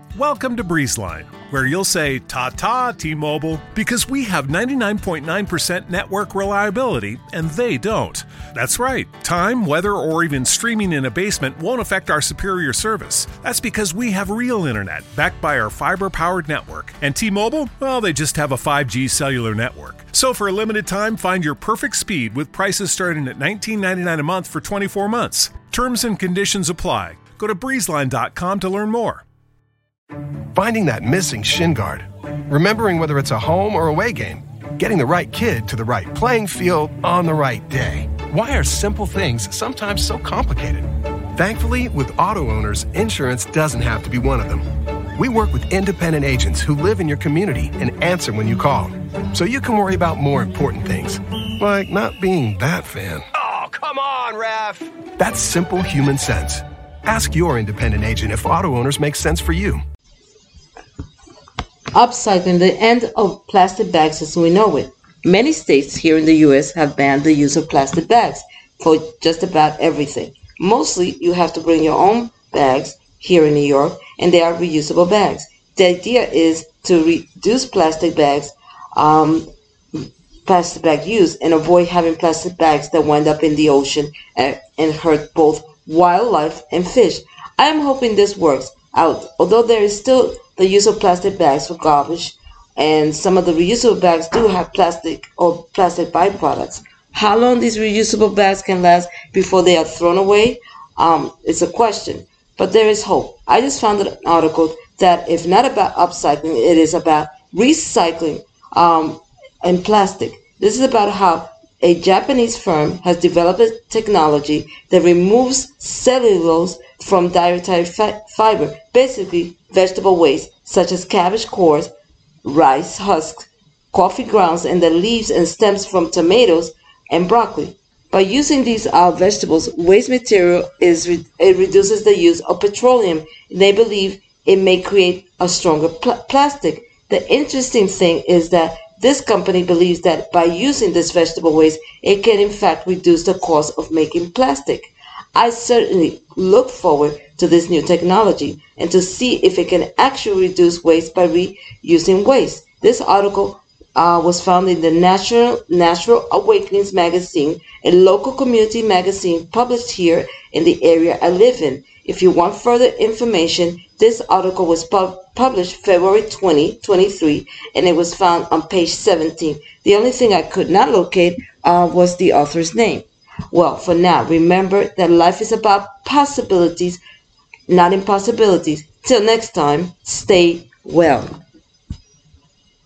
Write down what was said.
Welcome to BreezeLine, where you'll say ta-ta T-Mobile because we have 99.9% network reliability and they don't. That's right. Time, weather, or even streaming in a basement won't affect our superior service. That's because we have real internet backed by our fiber-powered network. And T-Mobile, well, they just have a 5G cellular network. So for a limited time, find your perfect speed with prices starting at $19.99 a month for 24 months. Terms and conditions apply. Go to breezeline.com to learn more. Finding that missing shin guard, remembering whether it's a home or away game, getting the right kid to the right playing field on the right day. Why are simple things sometimes so complicated? Thankfully, with auto owners, insurance doesn't have to be one of them. We work with independent agents who live in your community and answer when you call, so you can worry about more important things, like not being that fan. Oh, come on, ref! That's simple human sense. Ask your independent agent if auto owners make sense for you. Upcycling, the end of plastic bags as we know it. Many states here in the U.S. have banned the use of plastic bags for just about everything. Mostly, you have to bring your own bags here in New York, and they are reusable bags. The idea is to reduce plastic bag use and avoid having plastic bags that wind up in the ocean and hurt both wildlife and fish. I am hoping this works out, although there is still the use of plastic bags for garbage, and some of the reusable bags do have plastic byproducts. How long these reusable bags can last before they are thrown away is a question, but there is hope. I just found an article that if not about upcycling, it is about recycling and plastic. This is about how a Japanese firm has developed a technology that removes cellulose from dietary fiber, basically vegetable waste, such as cabbage cores, rice husks, coffee grounds, and the leaves and stems from tomatoes and broccoli. By using these vegetables, waste material it reduces the use of petroleum. They believe it may create a stronger plastic. The interesting thing is that this company believes that by using this vegetable waste, it can in fact reduce the cost of making plastic. I certainly look forward to this new technology and to see if it can actually reduce waste by reusing waste. This article was found in the Natural Awakenings magazine, a local community magazine published here in the area I live in. If you want further information, this article was published February 2023, and it was found on page 17. The only thing I could not locate was the author's name. Well, for now, remember that life is about possibilities, not impossibilities. Till next time, stay well.